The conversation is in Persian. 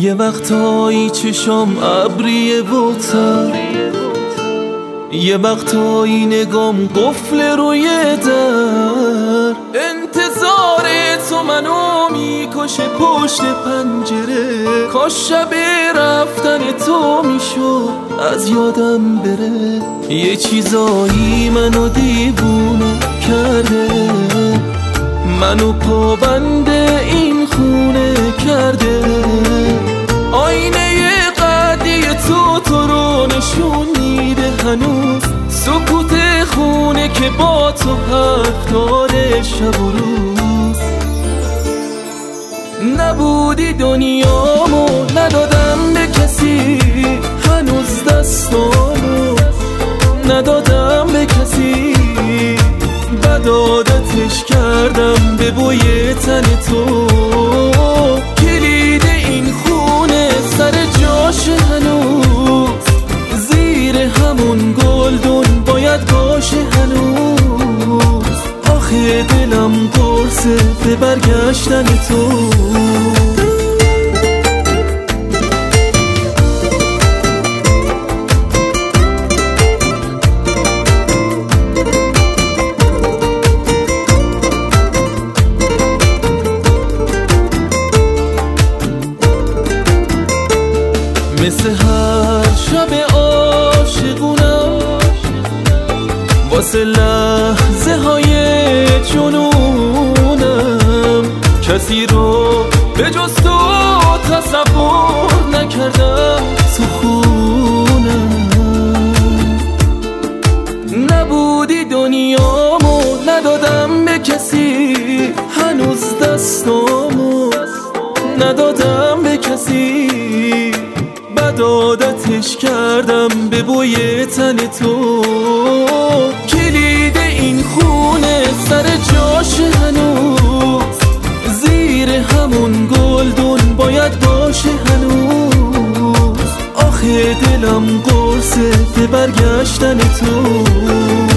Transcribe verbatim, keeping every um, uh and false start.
یه وقتایی چشام ابریه و تر، یه وقتایی نگام قفل روی در. انتظار تو منو میکشه پشت پنجره، کاش شب رفتن تو میشد از یادم بره. یه چیزایی منو دیوونه کرده، منو پابند این خونه کرده. آینه قدی تو تو رو نشون میده هنوز، سکوت خونه که با تو حرف داره شب و روز. نبودی دنیامو ندادم به کسی، هنوز دستامو ندادم به کسی. بد عادتش کردم به بوی تن تو، کلید این خونه سر جاش هنوز، زیر همون گلدون باید باشه هنوز. آخه دلم قرصه به برگشتن تو. مثل هر شب عاشقونم واسه لحظه های جنونم، کسی رو به جز تو تصور نکردم تو خونم. نبودی دنیامو ندادم به کسی، هنوز دستامو ندادم به کسی. بد عادتش کردم به بوی تن تو، کلید این خونه سر جاش هنوز، زیر همون گلدون باید باشه هنوز. آخه دلم قرصه به برگشتن تو.